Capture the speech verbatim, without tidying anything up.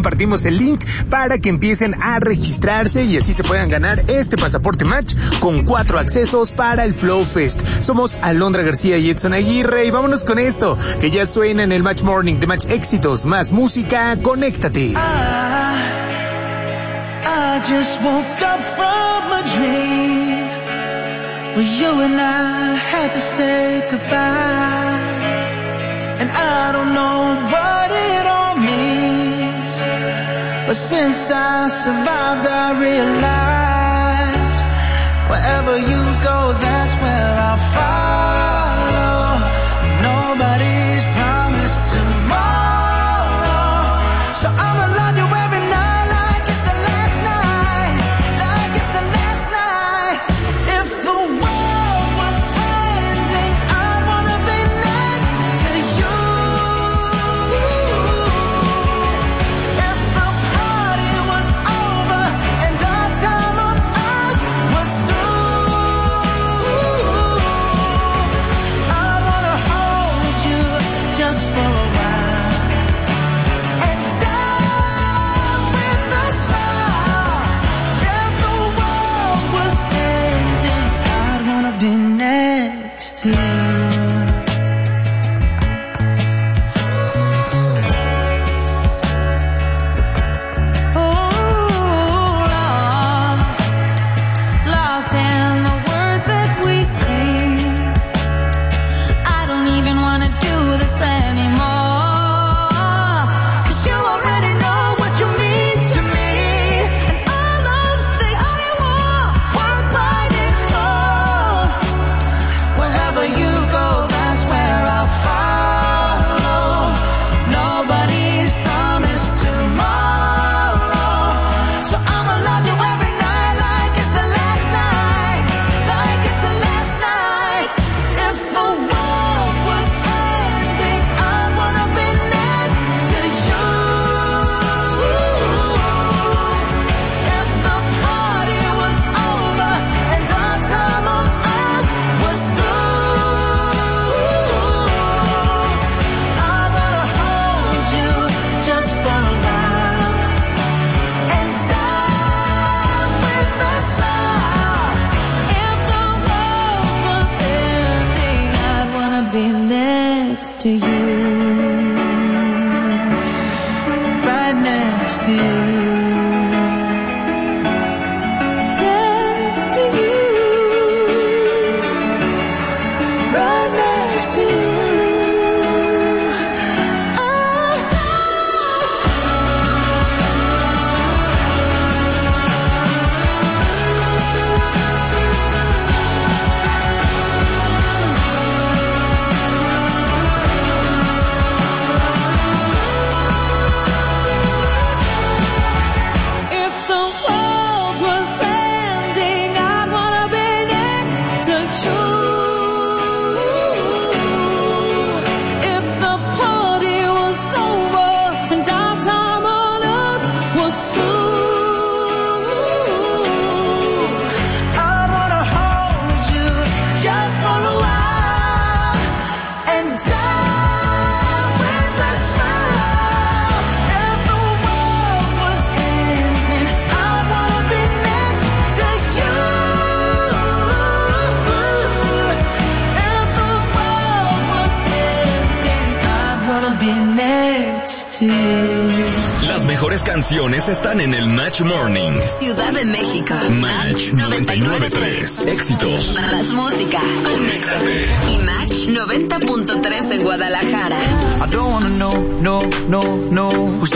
compartimos el link para que empiecen a registrarse y así se puedan ganar este pasaporte Match con cuatro accesos para el Flow Fest. Somos Alondra García y Edson Aguirre y vámonos con esto, que ya suena en el Match Morning de Match Éxitos. Más música, conéctate. I, I just woke up from a dream where you and I had to say goodbye, and I don't know what it all means, but since I survived I realized wherever you go, that's where I'll follow. Nobody's promised tomorrow, so I'ma love you every night like it's the last night, like it's the last night. If the world was ending, I'd wanna be next to you. If the party was over and our time on earth was through, I'd wanna hold you just for a while and die with a smile. If the world was ending, I'd wanna be next to you. Lost in the words that we sing. I don't even wanna do this anymore, 'cause you already know what you mean to me, and all of the I want worth fighting for. Wherever you go, that's where I'll follow. Nobody's promised tomorrow, so I'ma love you every night like it's the last night, like it's the last night. If the world was ending, I'd wanna be next to you. If the party was over and our time on earth was through, I'd wanna hold you just for a while and die with a smile. If the world was ending, I'd wanna be next to you, right next to you, next to you, right next to you. Oh. If the world was ending, I'd wanna be next to you. If the party was over and our time on earth was through, I'd wanna hold you just for a while and die with a smile. If the world was ending, I'd wanna be next to you. If the world was ending, I'd wanna be next to you. Las mejores canciones están en el Match Morning. Ciudad de México. Match noventa y nueve punto tres. Éxitos. Más música. Conéctate. Y Match noventa punto tres en Guadalajara. I don't wanna know, no, no, no, who's